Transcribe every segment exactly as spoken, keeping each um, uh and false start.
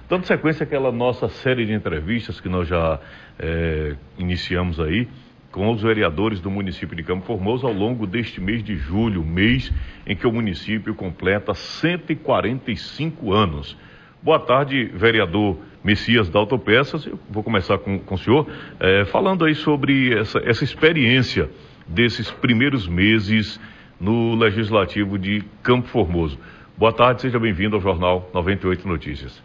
Dando sequência àquela nossa série de entrevistas que nós já é, iniciamos aí com os vereadores do município de Campo Formoso ao longo deste mês de julho, mês em que o município completa cento e quarenta e cinco anos. Boa tarde, vereador Messias da Autopeças. Eu vou começar com, com o senhor, é, falando aí sobre essa, essa experiência desses primeiros meses no Legislativo de Campo Formoso. Boa tarde, seja bem-vindo ao Jornal noventa e oito Notícias.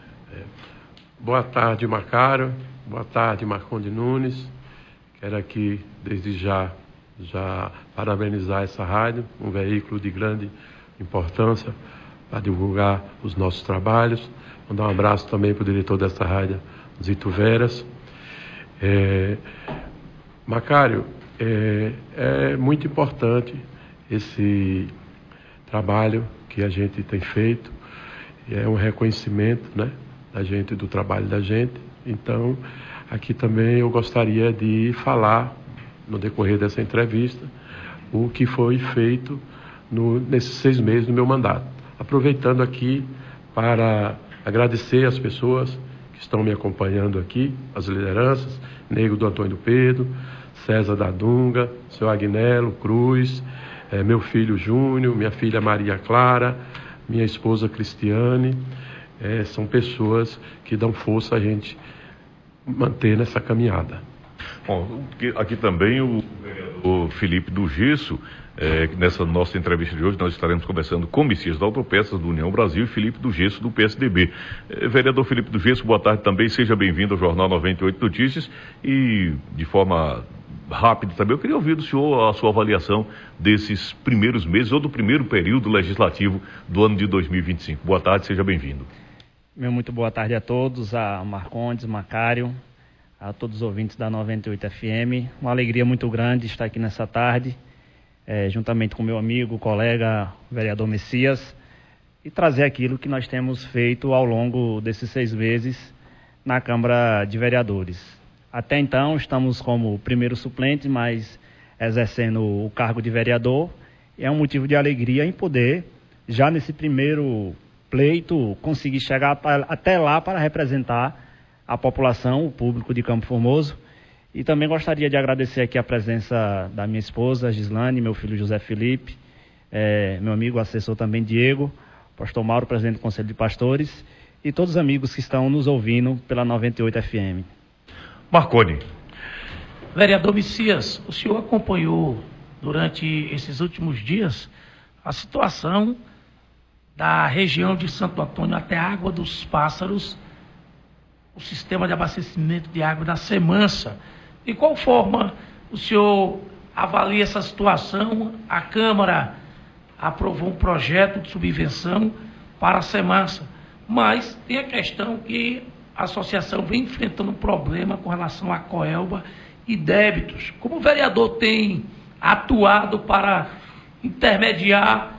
Boa tarde, Macário. Boa tarde, Marcondes Nunes. Quero aqui, desde já, já parabenizar essa rádio, um veículo de grande importância para divulgar os nossos trabalhos. Mandar um abraço também para o diretor dessa rádio, Zito Veras. É, Macário, é, é muito importante esse trabalho que a gente tem feito. É um reconhecimento, né, da gente, do trabalho da gente. Então, aqui também eu gostaria de falar, no decorrer dessa entrevista, o que foi feito no, nesses seis meses do meu mandato. Aproveitando aqui para agradecer as pessoas que estão me acompanhando aqui, as lideranças, Nego do Antônio Pedro, César da Dunga, seu Agnello Cruz, é, meu filho Júnior, minha filha Maria Clara, minha esposa Cristiane. É, são pessoas que dão força a gente manter nessa caminhada. Bom, aqui também o vereador Felipe do Gesso, é, nessa nossa entrevista de hoje nós estaremos conversando com Messias da Autopeças do União Brasil e Felipe do Gesso do P S D B. É, vereador Felipe do Gesso, boa tarde também, seja bem-vindo ao Jornal noventa e oito Notícias e de forma rápida também, eu queria ouvir do senhor a sua avaliação desses primeiros meses ou do primeiro período legislativo do ano de dois mil e vinte e cinco. Boa tarde, seja bem-vindo. Meu muito boa tarde a todos, a Marcondes, Macário, a todos os ouvintes da noventa e oito F M. Uma alegria muito grande estar aqui nessa tarde, é, juntamente com meu amigo, colega, vereador Messias, e trazer aquilo que nós temos feito ao longo desses seis meses na Câmara de Vereadores. Até então, estamos como primeiro suplente, mas exercendo o cargo de vereador. É um motivo de alegria em poder, já nesse primeiro pleito, conseguir chegar pra, até lá para representar a população, o público de Campo Formoso. E também gostaria de agradecer aqui a presença da minha esposa, Gislane, meu filho José Felipe, é, meu amigo assessor também Diego, pastor Mauro, presidente do Conselho de Pastores, e todos os amigos que estão nos ouvindo pela noventa e oito F M. Marconi. Vereador Messias, o senhor acompanhou durante esses últimos dias a situação da região de Santo Antônio até a Água dos Pássaros, o sistema de abastecimento de água da Semansa. De qual forma o senhor avalia essa situação? A Câmara aprovou um projeto de subvenção para a Semansa, mas tem a questão que a associação vem enfrentando um problema com relação à Coelba e débitos. Como o vereador tem atuado para intermediar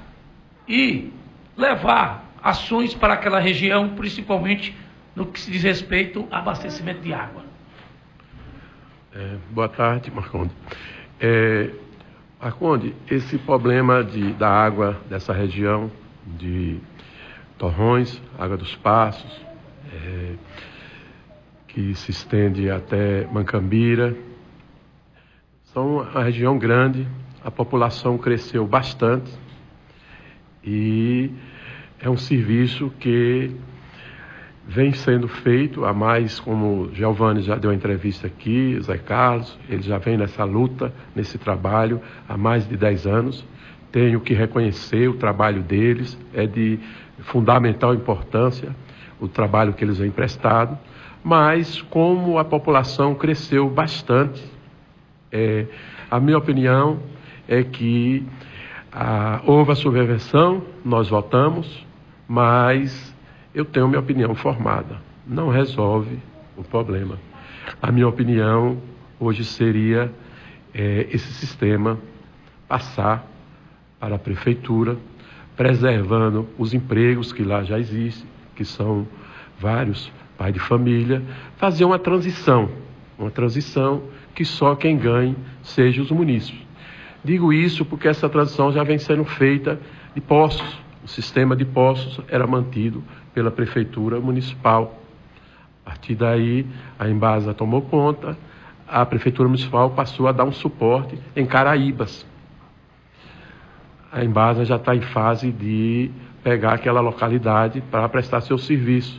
e levar ações para aquela região, principalmente no que se diz respeito ao abastecimento de água? É, boa tarde, Marcondes. É, Marcondes, esse problema de, da água dessa região, de Torrões, Água dos Passos, é, que se estende até Mancambira, são uma região grande, a população cresceu bastante, e é um serviço que vem sendo feito há mais, como o Giovanni já deu a entrevista aqui, Zé Carlos, ele já vem nessa luta, nesse trabalho há mais de dez anos. Tenho que reconhecer o trabalho deles, é de fundamental importância o trabalho que eles vêm prestado, mas como a população cresceu bastante, é, a minha opinião é que Ah, houve a subvenção, nós votamos, mas eu tenho minha opinião formada. Não resolve o problema. A minha opinião hoje seria é, esse sistema passar para a prefeitura, preservando os empregos que lá já existem, que são vários, pai de família, fazer uma transição, uma transição que só quem ganhe seja os munícipes. Digo isso porque essa transição já vem sendo feita de poços O sistema de poços era mantido pela Prefeitura Municipal. A partir daí, a Embasa tomou conta, a Prefeitura Municipal passou a dar um suporte em Caraíbas. A Embasa já está em fase de pegar aquela localidade para prestar seu serviço.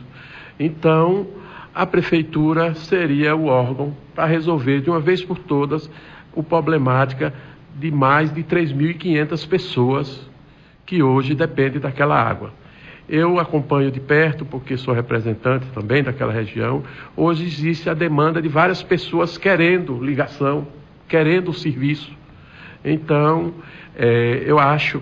Então, a Prefeitura seria o órgão para resolver de uma vez por todas a problemática de mais de três mil e quinhentas pessoas que hoje dependem daquela água. Eu acompanho de perto, porque sou representante também daquela região. Hoje existe a demanda de várias pessoas querendo ligação, querendo o serviço. Então, é, eu acho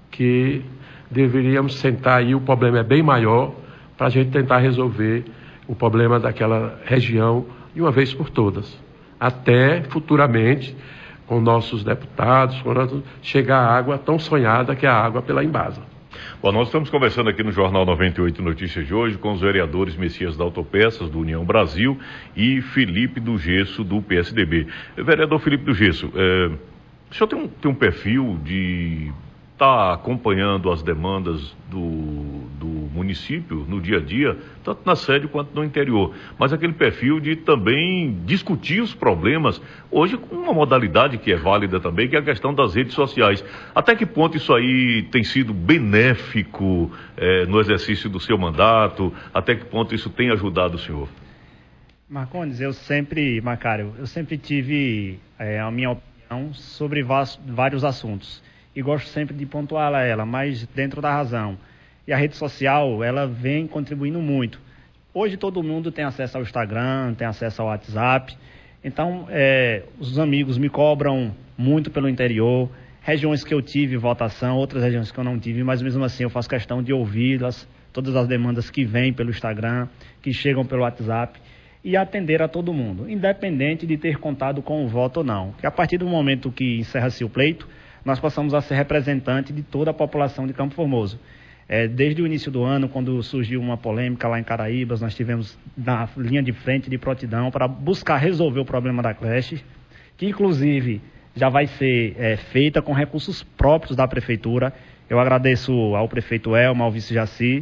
que deveríamos sentar aí, o problema é bem maior, para a gente tentar resolver o problema daquela região de uma vez por todas. Até futuramente, com nossos deputados, quando chegar a água tão sonhada que é a água pela Embasa. Bom, nós estamos conversando aqui no Jornal noventa e oito Notícias de hoje com os vereadores Messias da Autopeças, do União Brasil, e Felipe do Gesso, do P S D B. Vereador Felipe do Gesso, é, o senhor tem um, tem um perfil de estar tá acompanhando as demandas do, do município no dia a dia, tanto na sede quanto no interior, mas aquele perfil de também discutir os problemas, hoje com uma modalidade que é válida também, que é a questão das redes sociais. Até que ponto isso aí tem sido benéfico eh, no exercício do seu mandato? Até que ponto isso tem ajudado o senhor? Marcondes, eu sempre, Macário, eu sempre tive é, a minha opinião sobre vários assuntos. E gosto sempre de pontuar ela, mas dentro da razão. E a rede social, ela vem contribuindo muito. Hoje todo mundo tem acesso ao Instagram, tem acesso ao WhatsApp. Então, é, os amigos me cobram muito pelo interior. Regiões que eu tive votação, outras regiões que eu não tive, mas mesmo assim eu faço questão de ouvi-las, todas as demandas que vêm pelo Instagram, que chegam pelo WhatsApp, e atender a todo mundo, independente de ter contado com o voto ou não. Porque a partir do momento que encerra-se o pleito, nós passamos a ser representante de toda a população de Campo Formoso. É, desde o início do ano, quando surgiu uma polêmica lá em Caraíbas, nós tivemos na linha de frente de prontidão para buscar resolver o problema da creche, que inclusive já vai ser é, feita com recursos próprios da Prefeitura. Eu agradeço ao prefeito Elma, ao vice Jaci,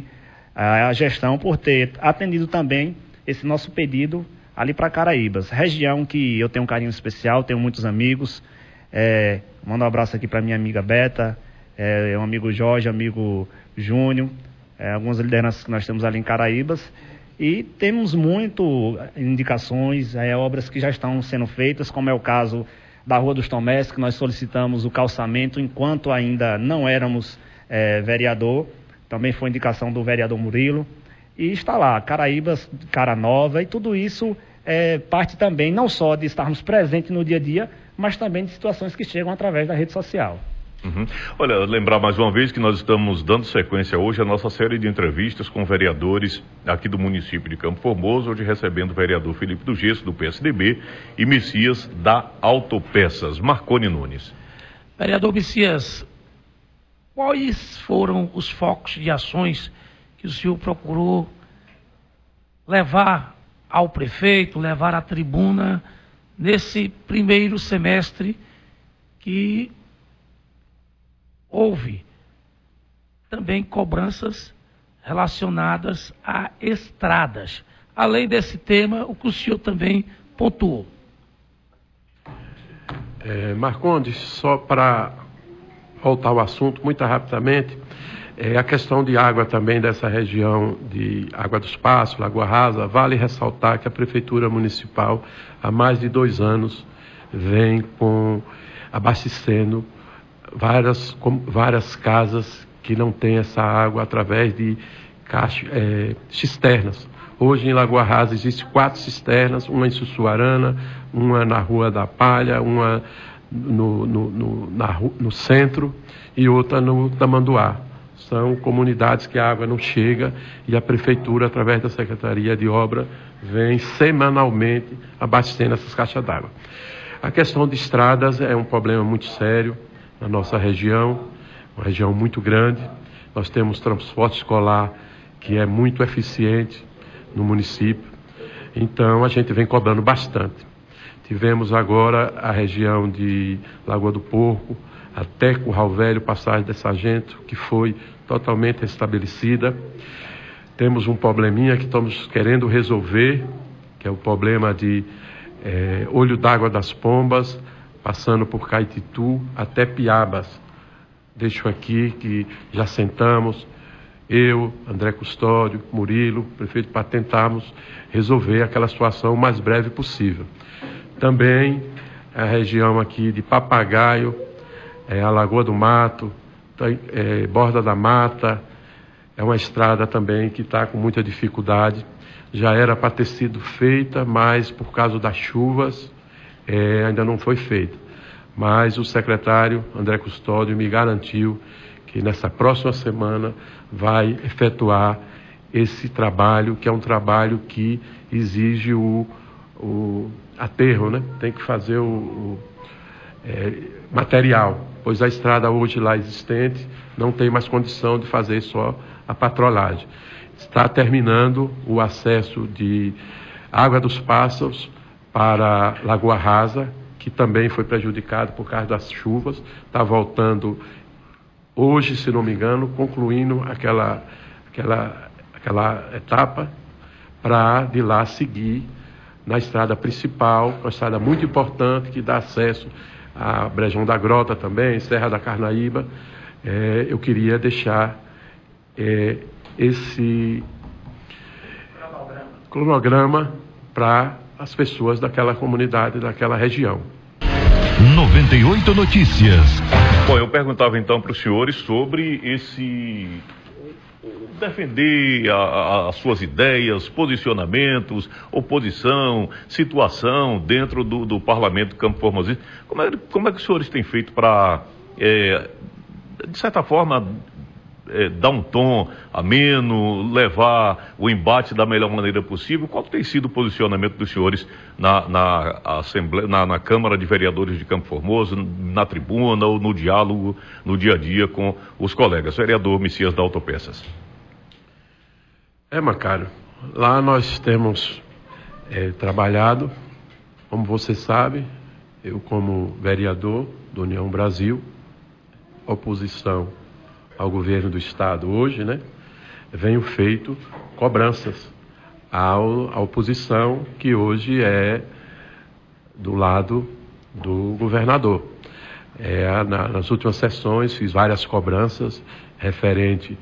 a gestão por ter atendido também esse nosso pedido ali para Caraíbas. Região que eu tenho um carinho especial, tenho muitos amigos. É, mando um abraço aqui para minha amiga Beta, é, um amigo Jorge, amigo Júnior, é, algumas lideranças que nós temos ali em Caraíbas, e temos muito indicações, é, obras que já estão sendo feitas, como é o caso da Rua dos Tomés, que nós solicitamos o calçamento enquanto ainda não éramos é, vereador, também foi indicação do vereador Murilo, e está lá, Caraíbas, Cara Nova, e tudo isso é parte também não só de estarmos presentes no dia a dia, mas também de situações que chegam através da rede social. Uhum. Olha, lembrar mais uma vez que nós estamos dando sequência hoje à nossa série de entrevistas com vereadores aqui do município de Campo Formoso, hoje recebendo o vereador Felipe do Gesso, do P S D B, e Messias da Autopeças. Marconi Nunes. Vereador Messias, quais foram os focos de ações que o senhor procurou levar ao prefeito, levar à tribuna nesse primeiro semestre que houve também cobranças relacionadas a estradas? Além desse tema, o que o senhor também pontuou? É, Marcondes, só para voltar ao assunto muito rapidamente, é, a questão de água também dessa região de Água dos Passos, Lagoa Rasa, vale ressaltar que a Prefeitura Municipal há mais de dois anos vem com, abastecendo várias, com, várias casas que não têm essa água através de caixa, é, cisternas. Hoje em Lagoa Rasa existem quatro cisternas, uma em Sussuarana, uma na Rua da Palha, uma no, no, no, na, no centro e outra no Tamanduá. São comunidades que a água não chega e a Prefeitura, através da Secretaria de Obra, vem semanalmente abastecendo essas caixas d'água. A questão de estradas é um problema muito sério na nossa região, uma região muito grande. Nós temos transporte escolar que é muito eficiente no município, então a gente vem cobrando bastante. Tivemos agora a região de Lagoa do Porco, até Curral Velho, passagem de Sargento, que foi totalmente restabelecida. Temos um probleminha que estamos querendo resolver, que é o problema de é, Olho d'Água das Pombas, passando por Caititu até Piabas. Deixo aqui que já sentamos, eu, André Custódio, Murilo, prefeito, para tentarmos resolver aquela situação o mais breve possível. Também a região aqui de Papagaio, é, a Lagoa do Mato, é, Borda da Mata, é uma estrada também que está com muita dificuldade. Já era para ter sido feita, mas por causa das chuvas é, ainda não foi feita. Mas o secretário André Custódio me garantiu que nessa próxima semana vai efetuar esse trabalho, que é um trabalho que exige o, o aterro, né? Tem que fazer o, o é, material, pois a estrada hoje lá existente não tem mais condição de fazer só a patrolagem. Está terminando o acesso de Água dos Pássaros para Lagoa Rasa, que também foi prejudicado por causa das chuvas. Está voltando hoje, se não me engano, concluindo aquela, aquela, aquela etapa para de lá seguir na estrada principal, uma estrada muito importante que dá acesso a Brejão da Grota também, Serra da Carnaíba. É, eu queria deixar é, esse cronograma para as pessoas daquela comunidade, daquela região. noventa e oito Notícias. Bom, eu perguntava então para os senhores sobre esse... defender a, a, as suas ideias, posicionamentos, oposição, situação dentro do, do Parlamento Campo Formosista. Como é, como é que os senhores têm feito para, é, de certa forma, é, dar um tom ameno, levar o embate da melhor maneira possível? Qual tem sido o posicionamento dos senhores na, na, Assembleia, na, na Câmara de Vereadores de Campo Formoso, na tribuna ou no diálogo, no dia a dia com os colegas? Vereador Messias da Autopeças. É, Macário, lá nós temos é, trabalhado, como você sabe, eu como vereador do União Brasil, oposição ao governo do Estado hoje, né, venho feito cobranças ao, à oposição que hoje é do lado do governador. É, na, nas últimas sessões fiz várias cobranças referente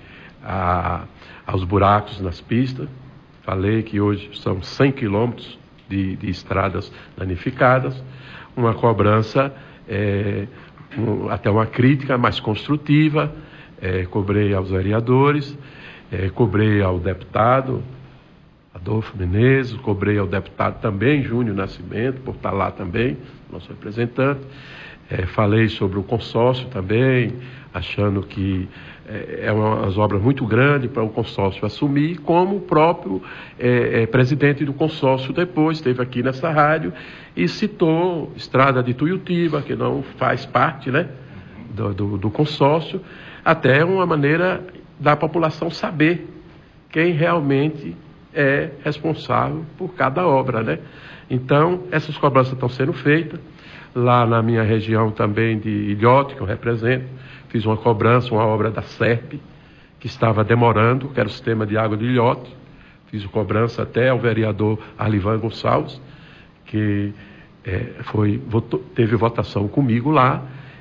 a aos buracos nas pistas. Falei que hoje são cem quilômetros de, de estradas danificadas. Uma cobrança, é, um, até uma crítica mais construtiva, é, cobrei aos vereadores, é, cobrei ao deputado Adolfo Menezes, cobrei ao deputado também Júnior Nascimento, por estar lá também, nosso representante. É, falei sobre o consórcio também, achando que é umas obras muito grandes para o consórcio assumir, como o próprio é, é, presidente do consórcio depois esteve aqui nessa rádio e citou Estrada de Tuiutiba, que não faz parte, né, do, do, do consórcio, até uma maneira da população saber quem realmente é responsável por cada obra, né? Então, essas cobranças estão sendo feitas. Lá na minha região também de Ilhote, que eu represento, fiz uma cobrança, uma obra da SERP, que estava demorando, que era o sistema de água de Ilhote. Fiz uma cobrança até ao vereador Arlivan Gonçalves, que é, foi, votou, teve votação comigo lá,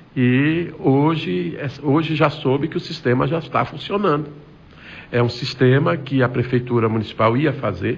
e hoje, hoje já soube que o sistema já está funcionando. É um sistema que a Prefeitura Municipal ia fazer,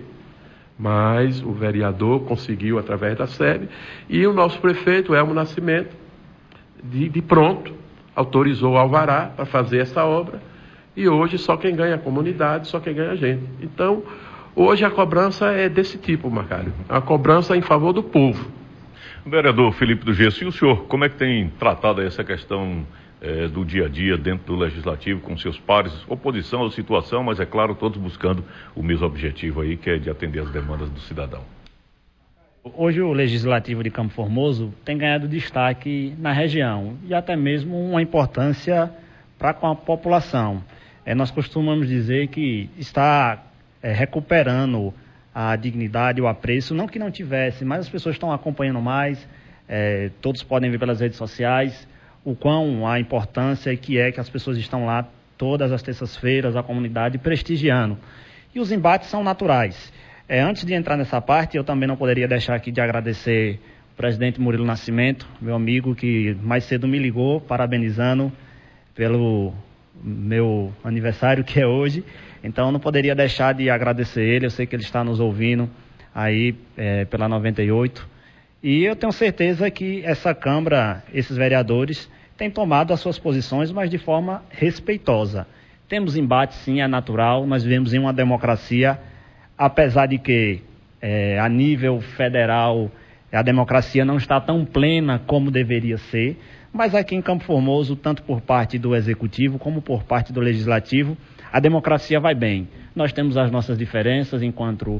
mas o vereador conseguiu através da SEB, e o nosso prefeito, Elmo Nascimento, de, de pronto, autorizou o alvará para fazer essa obra, e hoje só quem ganha é a comunidade, só quem ganha é a gente. Então, hoje a cobrança é desse tipo, Macário, a cobrança em favor do povo. Vereador Felipe do Gesso, e o senhor, como é que tem tratado essa questão é, do dia a dia dentro do Legislativo com seus pares, oposição à situação, mas é claro, todos buscando o mesmo objetivo aí, que é de atender as demandas do cidadão? Hoje o Legislativo de Campo Formoso tem ganhado destaque na região e até mesmo uma importância para com a população. É, nós costumamos dizer que está é, recuperando a dignidade, o apreço, não que não tivesse, mas as pessoas estão acompanhando mais, é, todos podem ver pelas redes sociais o quão a importância que é que as pessoas estão lá todas as terças-feiras, a comunidade prestigiando. E os embates são naturais. É, antes de entrar nessa parte, eu também não poderia deixar aqui de agradecer o presidente Murilo Nascimento, meu amigo, que mais cedo me ligou, parabenizando pelo meu aniversário, que é hoje. Então, eu não poderia deixar de agradecer ele. Eu sei que ele está nos ouvindo aí é, pela noventa e oito. E eu tenho certeza que essa Câmara, esses vereadores, têm tomado as suas posições, mas de forma respeitosa. Temos embate, sim, é natural. Nós vivemos em uma democracia, apesar de que é, a nível federal a democracia não está tão plena como deveria ser, mas aqui em Campo Formoso, tanto por parte do Executivo como por parte do Legislativo, a democracia vai bem. Nós temos as nossas diferenças enquanto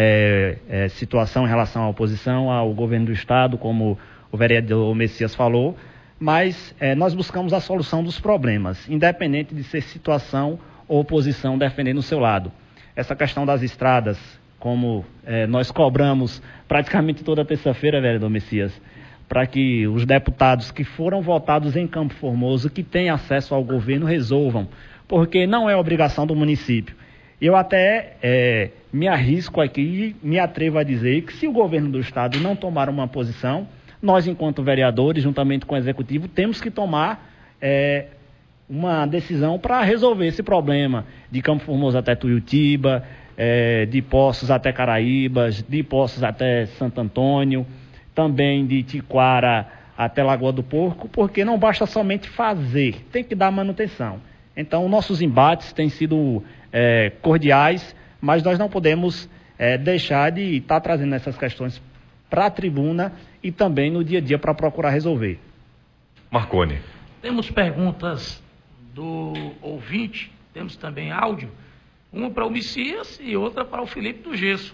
é, é, situação em relação à oposição, ao governo do Estado, como o vereador Messias falou, mas é, nós buscamos a solução dos problemas, independente de ser situação ou oposição defendendo o seu lado. Essa questão das estradas, como é, nós cobramos praticamente toda terça-feira, vereador Messias, para que os deputados que foram votados em Campo Formoso, que têm acesso ao governo, resolvam, porque não é obrigação do município. Eu até é, me arrisco aqui e me atrevo a dizer que se o governo do Estado não tomar uma posição, nós, enquanto vereadores, juntamente com o Executivo, temos que tomar é, uma decisão para resolver esse problema de Campo Formoso até Tuiutiba, é, de Poços até Caraíbas, de Poços até Santo Antônio, também de Tiquara até Lagoa do Porco, porque não basta somente fazer, tem que dar manutenção. Então, nossos embates têm sido é, cordiais, mas nós não podemos é, deixar de estar tá trazendo essas questões para a tribuna e também no dia a dia para procurar resolver. Marconi. Temos perguntas do ouvinte, temos também áudio, uma para o Messias e outra para o Felipe do Gesso.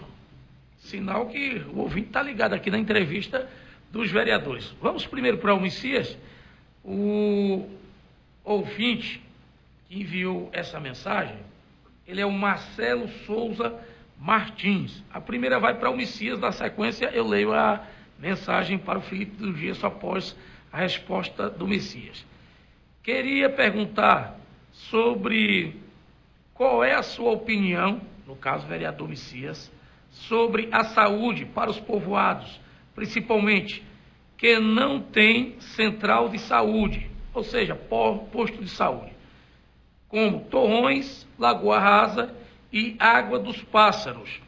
Sinal que o ouvinte está ligado aqui na entrevista dos vereadores. Vamos primeiro para o Messias. O ouvinte que enviou essa mensagem, ele é o Marcelo Souza Martins. A primeira vai para o Messias, na sequência eu leio a mensagem para o Felipe do Gesso após a resposta do Messias. Queria perguntar sobre qual é a sua opinião, no caso, vereador Messias, sobre a saúde para os povoados, principalmente que não tem central de saúde, ou seja, posto de saúde, como Torrões, Lagoa Rasa e Água dos Pássaros.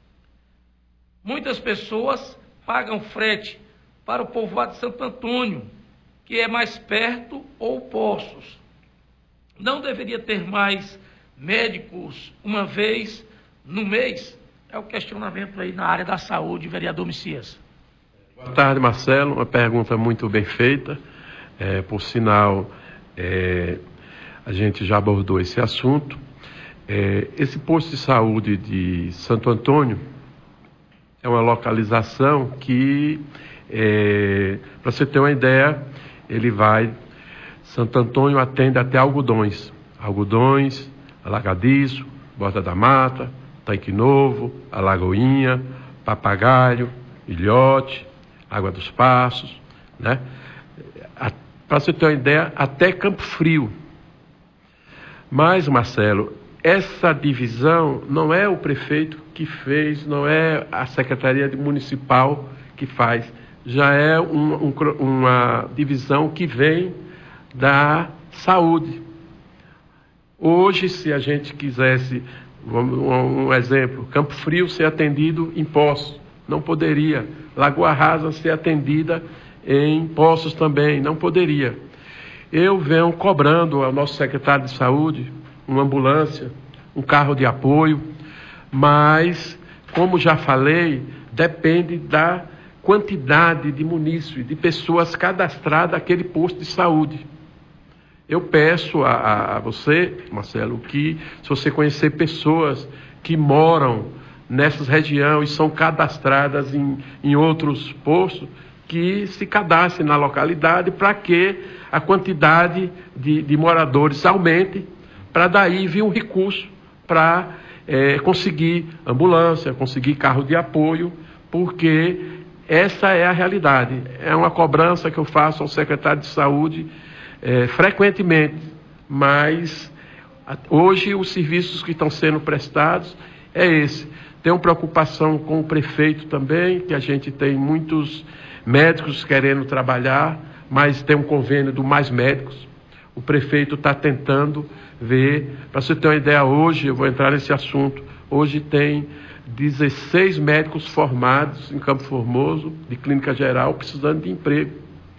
Muitas pessoas pagam frete para o povoado de Santo Antônio, que é mais perto, ou Poços. Não deveria ter mais médicos uma vez no mês? É o questionamento aí na área da saúde, vereador Messias. Boa tarde, Marcelo. Uma pergunta muito bem feita. É, por sinal, é, a gente já abordou esse assunto. É, esse posto de saúde de Santo Antônio é uma localização que, é, para você ter uma ideia, ele vai... Santo Antônio atende até Algodões. Algodões, Alagadiço, Borda da Mata, Tanque Novo, Alagoinha, Papagaio, Ilhote, Água dos Passos, né? Para você ter uma ideia, até Campo Frio. Mas, Marcelo, essa divisão não é o prefeito que fez, não é a Secretaria Municipal que faz, já é um, um, uma divisão que vem da saúde. Hoje, se a gente quisesse, um, um exemplo, Campo Frio ser atendido em Poços, não poderia. Lagoa Rasa ser atendida em Poços também, não poderia. Eu venho cobrando ao nosso secretário de saúde uma ambulância, um carro de apoio, mas, como já falei, depende da quantidade de munícipes, de pessoas cadastradas naquele posto de saúde. Eu peço a, a você, Marcelo, que se você conhecer pessoas que moram nessas regiões e são cadastradas em, em outros postos, que se cadastrem na localidade para que a quantidade de, de moradores aumente, para daí vir um recurso para é, conseguir ambulância, conseguir carro de apoio, porque essa é a realidade. É uma cobrança que eu faço ao secretário de saúde É, frequentemente, mas Hoje, os serviços que estão sendo prestados é esse. Tenho preocupação com o prefeito também, que a gente tem muitos médicos querendo trabalhar, mas tem um convênio do Mais Médicos. O prefeito está tentando ver. Para você ter uma ideia, hoje, eu vou entrar nesse assunto, hoje tem dezesseis médicos formados em Campo Formoso, de clínica geral, precisando de emprego.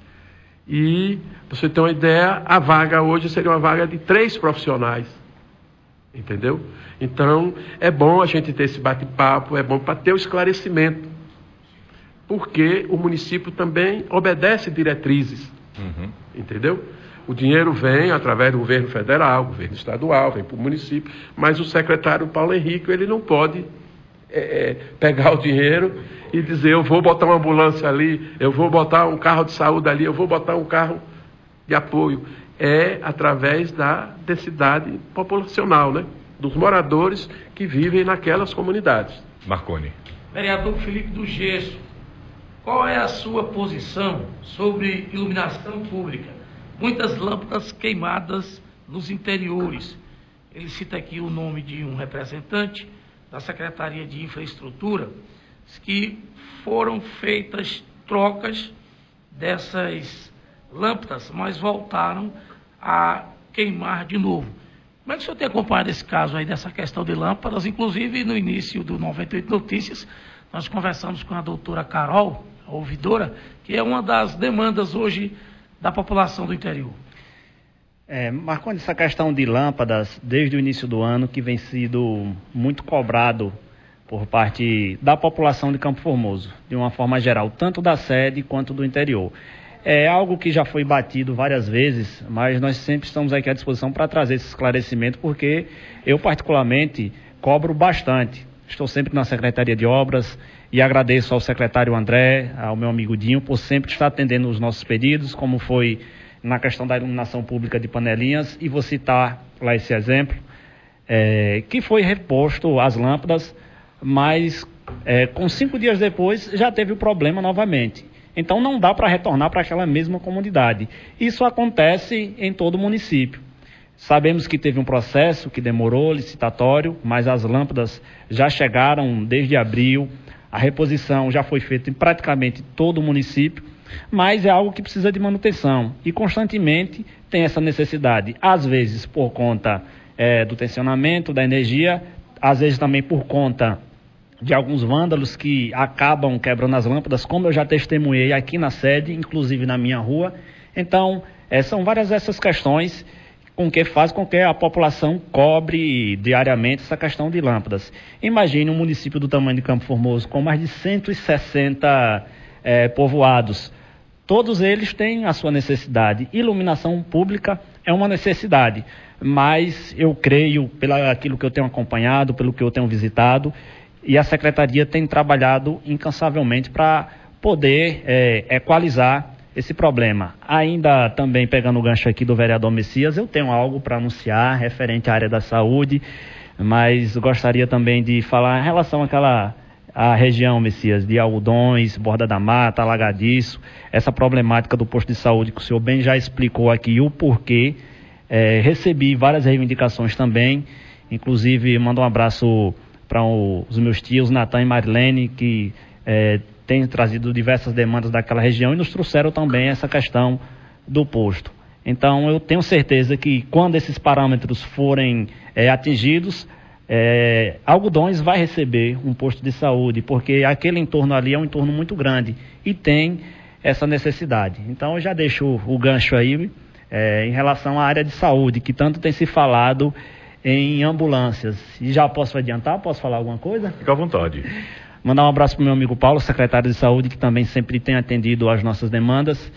E, para você ter uma ideia, a vaga hoje seria uma vaga de três profissionais. Entendeu? Então, é bom a gente ter esse bate-papo, é bom para ter o esclarecimento. Porque o município também obedece diretrizes. Uhum. Entendeu? O dinheiro vem através do governo federal, governo estadual, vem para o município, mas o secretário Paulo Henrique, ele não pode é, é, pegar o dinheiro e dizer, eu vou botar uma ambulância ali, eu vou botar um carro de saúde ali, eu vou botar um carro de apoio. É através da densidade populacional, né? Dos moradores que vivem naquelas comunidades. Marconi. Vereador Felipe do Gesso, qual é a sua posição sobre iluminação pública? Muitas lâmpadas queimadas nos interiores. Ele cita aqui o nome de um representante da Secretaria de Infraestrutura, que foram feitas trocas dessas lâmpadas, mas voltaram a queimar de novo. Como é que o senhor tem acompanhado esse caso aí, dessa questão de lâmpadas? Inclusive, no início do noventa e oito Notícias, nós conversamos com a doutora Carol, a ouvidora, que é uma das demandas hoje da população do interior. É, Marconi, essa questão de lâmpadas, desde o início do ano, que vem sido muito cobrado por parte da população de Campo Formoso, de uma forma geral, tanto da sede quanto do interior. É algo que já foi batido várias vezes, mas nós sempre estamos aqui à disposição para trazer esse esclarecimento, porque eu, particularmente, cobro bastante. Estou sempre na Secretaria de Obras e agradeço ao secretário André, ao meu amigo Dinho, por sempre estar atendendo os nossos pedidos, como foi na questão da iluminação pública de Panelinhas, e vou citar lá esse exemplo, é, que foi reposto as lâmpadas, mas é, com cinco dias depois já teve o problema novamente. Então não dá para retornar para aquela mesma comunidade. Isso acontece em todo o município. Sabemos que teve um processo que demorou, licitatório, mas as lâmpadas já chegaram desde abril, a reposição já foi feita em praticamente todo o município, mas é algo que precisa de manutenção e constantemente tem essa necessidade, às vezes por conta é, do tensionamento da energia, às vezes também por conta de alguns vândalos que acabam quebrando as lâmpadas, como eu já testemunhei aqui na sede, inclusive na minha rua. Então, é, são várias essas questões com que faz com que a população cobre diariamente essa questão de lâmpadas. Imagine um município do tamanho de Campo Formoso, com mais de cento e sessenta é, povoados. Todos eles têm a sua necessidade. Iluminação pública é uma necessidade, mas eu creio, pelo aquilo que eu tenho acompanhado, pelo que eu tenho visitado, e a Secretaria tem trabalhado incansavelmente para poder é, equalizar esse problema. Ainda também pegando o gancho aqui do vereador Messias, eu tenho algo para anunciar referente à área da saúde, mas gostaria também de falar em relação àquela a região, Messias, de Algodões, Borda da Mata, Alagadiço, essa problemática do posto de saúde que o senhor bem já explicou aqui o porquê. É, recebi várias reivindicações também, inclusive mando um abraço para os meus tios, Natan e Marilene, que é, têm trazido diversas demandas daquela região e nos trouxeram também essa questão do posto. Então, eu tenho certeza que quando esses parâmetros forem é, atingidos, é, Algodões vai receber um posto de saúde, porque aquele entorno ali é um entorno muito grande e tem essa necessidade. Então, eu já deixo o, o gancho aí é, em relação à área de saúde, que tanto tem se falado em ambulâncias. E já posso adiantar? Posso falar alguma coisa? Fica à vontade. Mandar um abraço para o meu amigo Paulo, secretário de Saúde, que também sempre tem atendido às nossas demandas.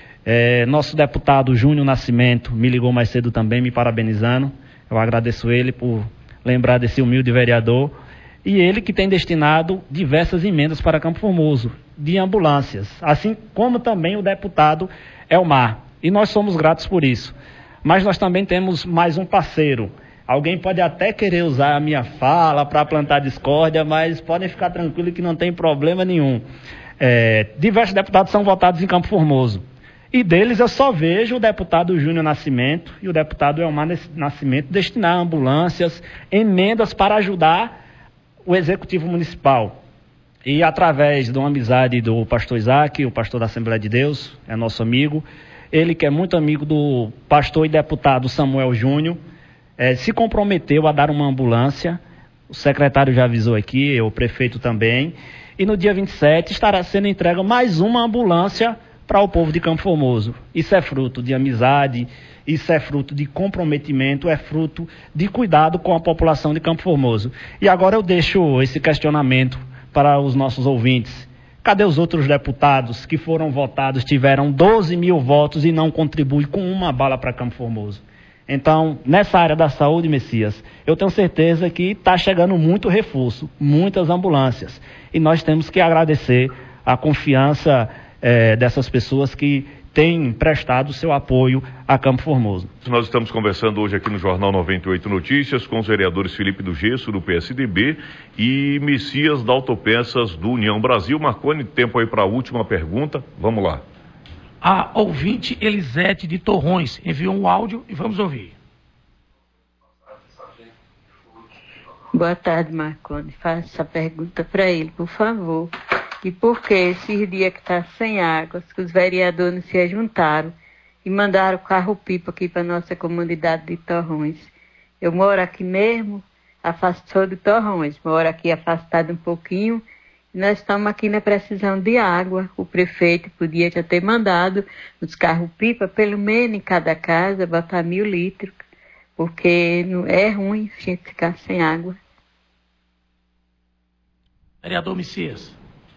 É, nosso deputado Júnior Nascimento me ligou mais cedo também, me parabenizando. Eu agradeço ele por lembrar desse humilde vereador. E ele que tem destinado diversas emendas para Campo Formoso, de ambulâncias. Assim como também o deputado Elmar. E nós somos gratos por isso. Mas nós também temos mais um parceiro. Alguém pode até querer usar a minha fala para plantar discórdia, mas podem ficar tranquilos que não tem problema nenhum. É, diversos deputados são votados em Campo Formoso. E deles eu só vejo o deputado Júnior Nascimento e o deputado Elmar Nascimento destinar ambulâncias, emendas para ajudar o Executivo Municipal. E através de uma amizade do pastor Isaac, o pastor da Assembleia de Deus, é nosso amigo, ele que é muito amigo do pastor e deputado Samuel Júnior, é, se comprometeu a dar uma ambulância. O secretário já avisou aqui, o prefeito também. E no dia vinte e sete estará sendo entregue mais uma ambulância para o povo de Campo Formoso. Isso é fruto de amizade, isso é fruto de comprometimento, é fruto de cuidado com a população de Campo Formoso. E agora eu deixo esse questionamento para os nossos ouvintes. Cadê os outros deputados que foram votados, tiveram doze mil votos e não contribuem com uma bala para Campo Formoso? Então, nessa área da saúde, Messias, eu tenho certeza que está chegando muito reforço, muitas ambulâncias. E nós temos que agradecer a confiança eh, dessas pessoas que têm prestado seu apoio a Campo Formoso. Nós estamos conversando hoje aqui no Jornal noventa e oito Notícias com os vereadores Felipe do Gesso, do P S D B, e Messias da Autopeças do União Brasil. Marconi, tempo aí para a última pergunta. Vamos lá. A ouvinte Elisete de Torrões enviou um áudio e vamos ouvir. Boa tarde, Marconi. Faça essa pergunta para ele, por favor. E por que esses dias que está sem água, que os vereadores não se juntaram e mandaram o carro-pipa aqui para a nossa comunidade de Torrões? Eu moro aqui mesmo, afastou de Torrões, moro aqui afastado um pouquinho, e nós estamos aqui na precisão de água. O prefeito podia já ter mandado os carros-pipa, pelo menos em cada casa, botar mil litros, porque não é ruim a gente ficar sem água. Vereador Messias.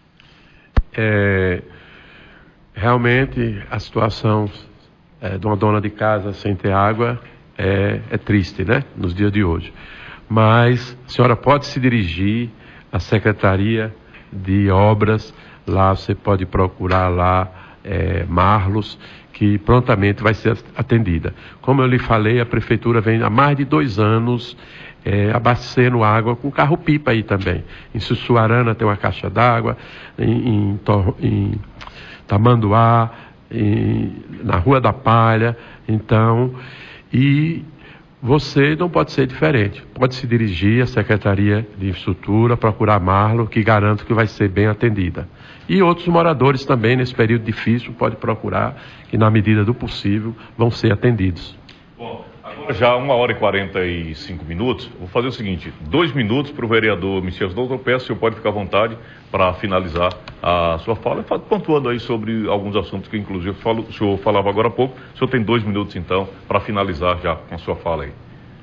É, realmente a situação é, de uma dona de casa sem ter água é, é triste, né? Nos dias de hoje. Mas a senhora pode se dirigir à Secretaria de Obras, lá você pode procurar lá é, Marlos, que prontamente vai ser atendida. Como eu lhe falei, a Prefeitura vem há mais de dois anos É, abastecendo água com carro-pipa aí também. Em Sussuarana tem uma caixa d'água, em, em, em Tamanduá, em, na Rua da Palha. Então, e você não pode ser diferente. Pode se dirigir à Secretaria de Infraestrutura, procurar Marlo, que garanto que vai ser bem atendida. E outros moradores também, nesse período difícil, pode procurar, que na medida do possível vão ser atendidos. Bom, agora já uma hora e quarenta e cinco minutos, vou fazer o seguinte, dois minutos para o vereador Messias da Autopeças, o senhor pode ficar à vontade para finalizar a sua fala, pontuando aí sobre alguns assuntos que inclusive o senhor falava agora há pouco. O senhor tem dois minutos então para finalizar já com a sua fala aí.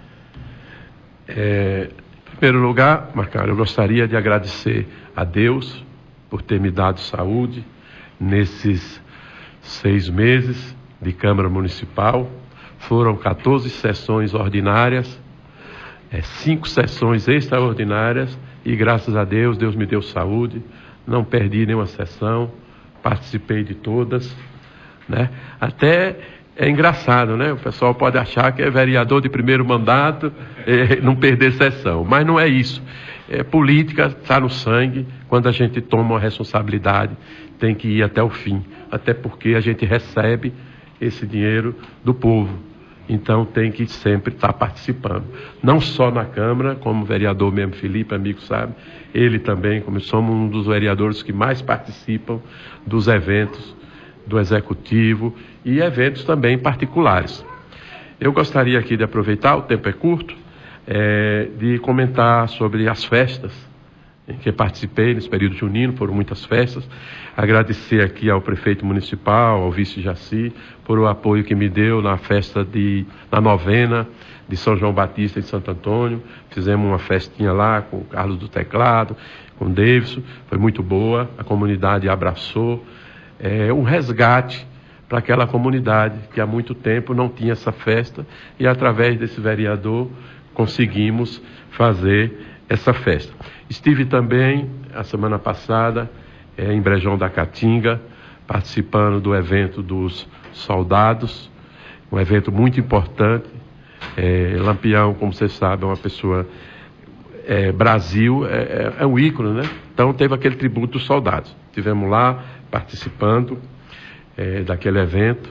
É, em primeiro lugar, Marcário, eu gostaria de agradecer a Deus por ter me dado saúde nesses seis meses de Câmara Municipal. Foram quatorze sessões ordinárias, é, cinco sessões extraordinárias e graças a Deus, Deus me deu saúde, não perdi nenhuma sessão, participei de todas, né? Até é engraçado, né? O pessoal pode achar que é vereador de primeiro mandato, é, não perder sessão, mas não é isso. É, política está no sangue, quando a gente toma uma responsabilidade, tem que ir até o fim, até porque a gente recebe esse dinheiro do povo. Então tem que sempre estar participando, não só na Câmara, como o vereador mesmo Felipe, amigo sabe, ele também, como somos um dos vereadores que mais participam dos eventos do Executivo e eventos também particulares. Eu gostaria aqui de aproveitar, o tempo é curto, é, de comentar sobre as festas em que participei nesse período junino, foram muitas festas. Agradecer aqui ao prefeito municipal, ao vice Jaci, por o apoio que me deu na festa de, na novena de São João Batista de Santo Antônio. Fizemos uma festinha lá com o Carlos do Teclado, com o Davidson, foi muito boa, a comunidade abraçou. É um resgate para aquela comunidade que há muito tempo não tinha essa festa e através desse vereador conseguimos fazer essa festa. Estive também, a semana passada, é, em Brejão da Caatinga, participando do evento dos soldados, um evento muito importante. É, Lampião, como você sabe, é uma pessoa... É, Brasil é, é, é um ícone, né? Então teve aquele tributo dos soldados. Estivemos lá participando é, daquele evento.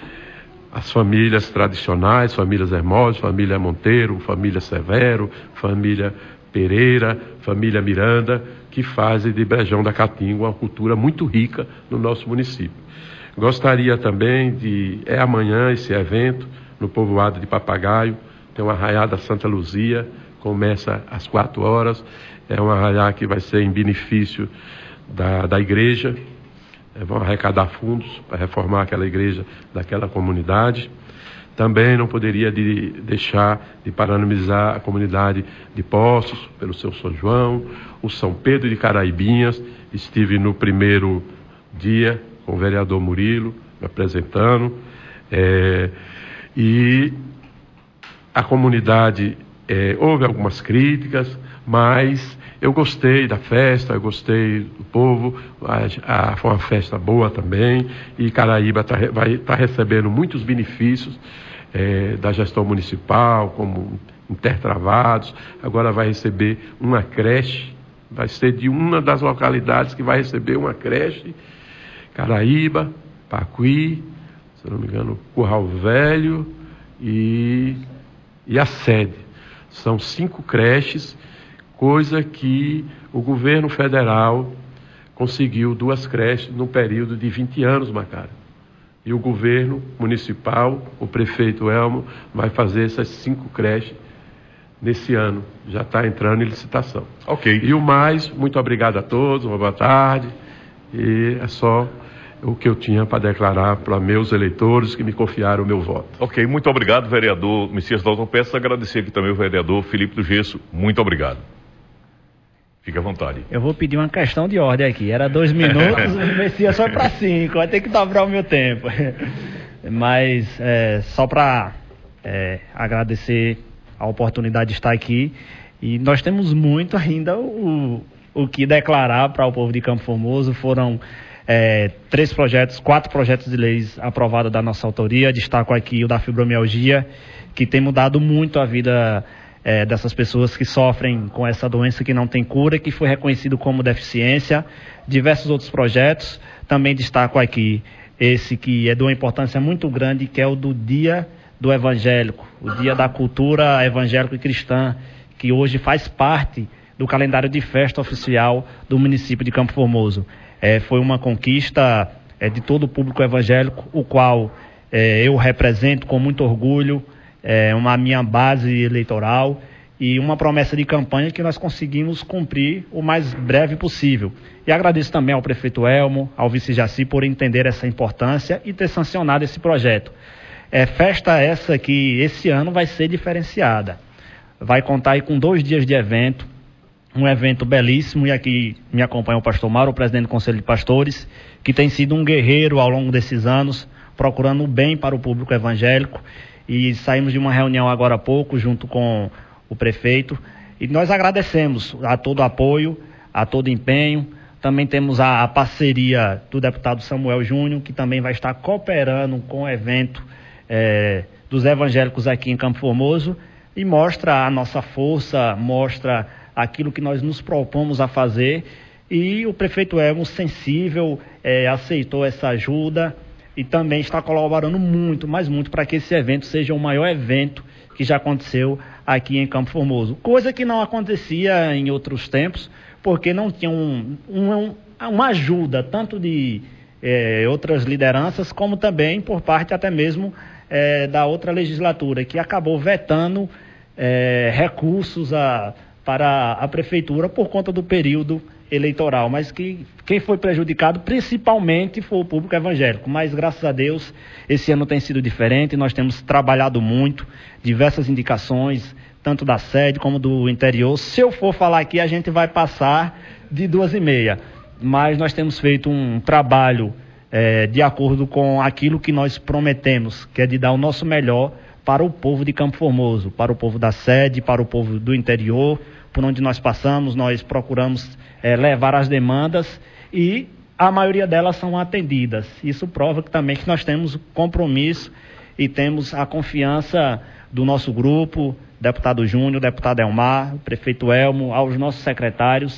As famílias tradicionais, famílias Hermógenes, família Monteiro, família Severo, família Pereira, família Miranda, que fazem de Brejão da Caatinga uma cultura muito rica no nosso município. Gostaria também de... É amanhã esse evento, no povoado de Papagaio, tem uma arraiada Santa Luzia, começa às quatro horas, é uma arraiá que vai ser em benefício da, da igreja, é, vão arrecadar fundos para reformar aquela igreja daquela comunidade. Também não poderia de, deixar de parabenizar a comunidade de Poços, pelo seu São João, o São Pedro de Caraibinhas. Estive no primeiro dia com o vereador Murilo, me apresentando, é, e a comunidade, é, houve algumas críticas, mas eu gostei da festa, eu gostei do povo, a, a, foi uma festa boa também, e Caraíba tá, vai estar tá recebendo muitos benefícios é, da gestão municipal, como intertravados, agora vai receber uma creche, vai ser de uma das localidades que vai receber uma creche, Caraíba, Pacuí, se não me engano, Curral Velho e, e a sede. São cinco creches, coisa que o governo federal conseguiu duas creches no período de vinte anos, Macário. E o governo municipal, o prefeito Elmo, vai fazer essas cinco creches nesse ano. Já está entrando em licitação. Ok. E o mais, muito obrigado a todos, uma boa tarde. E é só o que eu tinha para declarar para meus eleitores que me confiaram o meu voto. Ok, muito obrigado, vereador Messias Dalton. Peço agradecer aqui também o vereador Felipe do Gesso. Muito obrigado. Fique à vontade. Eu vou pedir uma questão de ordem aqui. Era dois minutos, o Messias foi para cinco. Vai ter que dobrar o meu tempo. Mas é, só para é, agradecer a oportunidade de estar aqui. E nós temos muito ainda o, o que declarar para o povo de Campo Formoso. Foram é, três projetos, quatro projetos de leis aprovados da nossa autoria. Destaco aqui o da fibromialgia, que tem mudado muito a vida É, dessas pessoas que sofrem com essa doença que não tem cura, que foi reconhecido como deficiência. Diversos outros projetos, também destaco aqui esse que é de uma importância muito grande, que é o do Dia do Evangélico, o Dia da Cultura Evangélica e Cristã, que hoje faz parte do calendário de festa oficial do município de Campo Formoso. É, foi uma conquista é, de todo o público evangélico, o qual é, eu represento com muito orgulho, é uma minha base eleitoral e uma promessa de campanha que nós conseguimos cumprir o mais breve possível. E agradeço também ao prefeito Elmo, ao vice Jaci, por entender essa importância e ter sancionado esse projeto. É festa essa que esse ano vai ser diferenciada. Vai contar aí com dois dias de evento, um evento belíssimo, e aqui me acompanha o pastor Mauro, o presidente do Conselho de Pastores, que tem sido um guerreiro ao longo desses anos, procurando o bem para o público evangélico. E saímos de uma reunião agora há pouco, junto com o prefeito, e nós agradecemos a todo o apoio, a todo o empenho. Também temos a, a parceria do deputado Samuel Júnior, que também vai estar cooperando com o evento é, dos evangélicos aqui em Campo Formoso, e mostra a nossa força, mostra aquilo que nós nos propomos a fazer, e o prefeito Elmo, sensível, é, aceitou essa ajuda, e também está colaborando muito, mas muito, para que esse evento seja o maior evento que já aconteceu aqui em Campo Formoso. Coisa que não acontecia em outros tempos, porque não tinha um, um, uma ajuda, tanto de eh, outras lideranças, como também por parte até mesmo eh, da outra legislatura, que acabou vetando eh, recursos a, para a prefeitura por conta do período eleitoral, mas que quem foi prejudicado principalmente foi o público evangélico. Mas graças a Deus esse ano tem sido diferente, nós temos trabalhado muito, diversas indicações, tanto da sede como do interior. Se eu for falar aqui, a gente vai passar de duas e meia, mas nós temos feito um trabalho é, de acordo com aquilo que nós prometemos, que é de dar o nosso melhor para o povo de Campo Formoso, para o povo da sede, para o povo do interior. Por onde nós passamos, nós procuramos é, levar as demandas, e a maioria delas são atendidas. Isso prova que também que nós temos compromisso e temos a confiança do nosso grupo, deputado Júnior, deputado Elmar, prefeito Elmo, aos nossos secretários,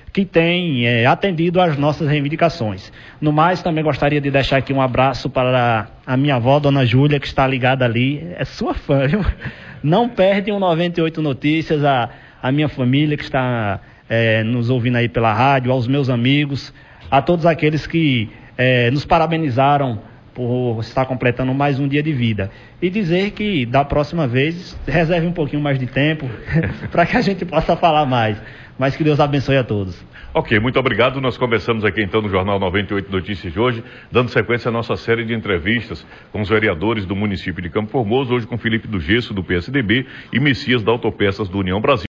que tem é, atendido às nossas reivindicações. No mais, também gostaria de deixar aqui um abraço para a minha avó, Dona Júlia, que está ligada ali, é sua fã, viu? Não perde um noventa e oito Notícias, a, a minha família que está é, nos ouvindo aí pela rádio, aos meus amigos, a todos aqueles que é, nos parabenizaram por estar completando mais um dia de vida. E dizer que da próxima vez reserve um pouquinho mais de tempo para que a gente possa falar mais. Mas que Deus abençoe a todos. Ok, muito obrigado. Nós conversamos aqui então no Jornal noventa e oito Notícias de hoje, dando sequência à nossa série de entrevistas com os vereadores do município de Campo Formoso, hoje com Felipe do Gesso, do P S D B, e Messias da Autopeças do União Brasil.